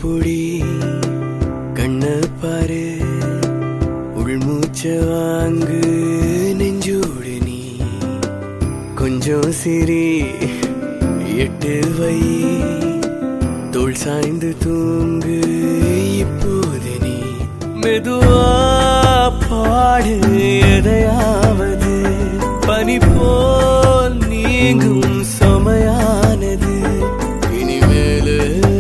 புடி கண்ண பாரு உள்மூச்ச வாங்கு நெஞ்சோடு நீ கொஞ்சம் சிரி எட்டு வை தோள் சாய்ந்து தூங்கு இப்போது நீ மெதுவா பாடு எதையாவது பனி போல் நீங்கும் சமையானது இனிமேலு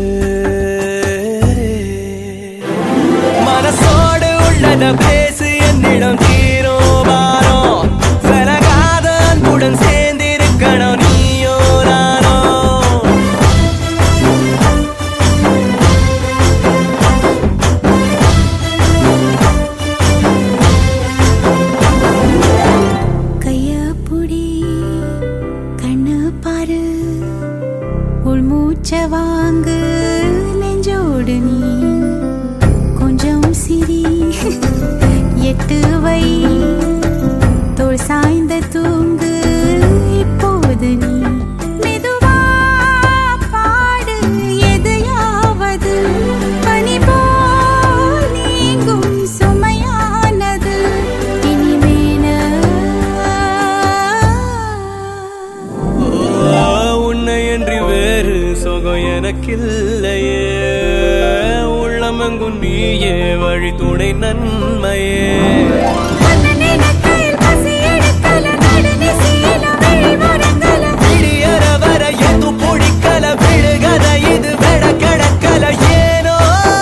மனசோடு உள்ளத பேசு என்னிடம் தீரோ பாரோ விலகாத அன்புடன் சேர்ந்திருக்கணும் நீயோ நானோ கைய புடி கண்ணு பாரு உள்மூச்ச வாங்கு நெஞ்சோடு நீ கொஞ்சம் சிரி எட்டு வை தோள் சாய்ந்த தூங்கு இப்போது நீ மெதுவா பாடு எதையாவது பனி போல் நீங்கும் சுமையானது இனிமேல உன்னை என்று வேறு சுகம் எனக்கில்லையே உள்ளமெங்கும் நீயே வழி துணை நன்மையே விடியற வர எது பிடிக்கல விழுகத இது வெட கிடக்கல ஏனோ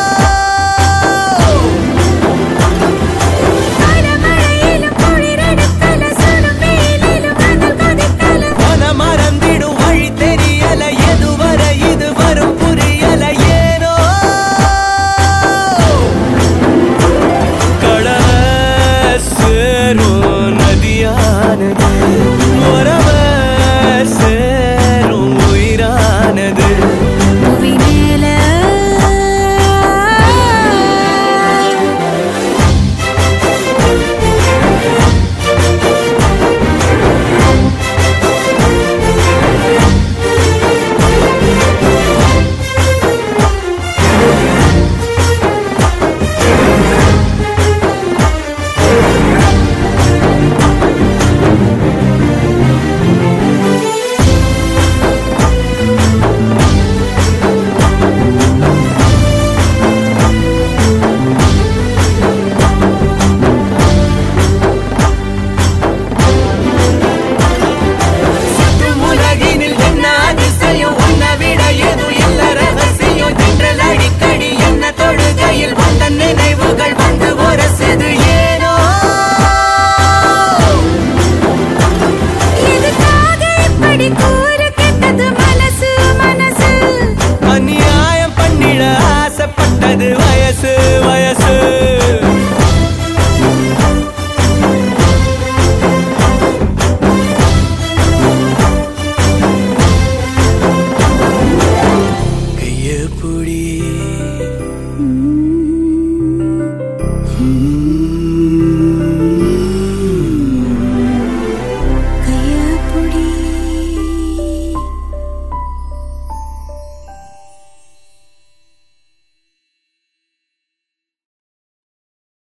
மன மறந்திடும் வழி தெரியல எதுவரை இது வரும் புரியல ஏனோ கடல சேரும் நதியானது உறவ சேரும் உயிரானது புவி மேல அநியாயம் பண்ணிட ஆசைப்பட்டது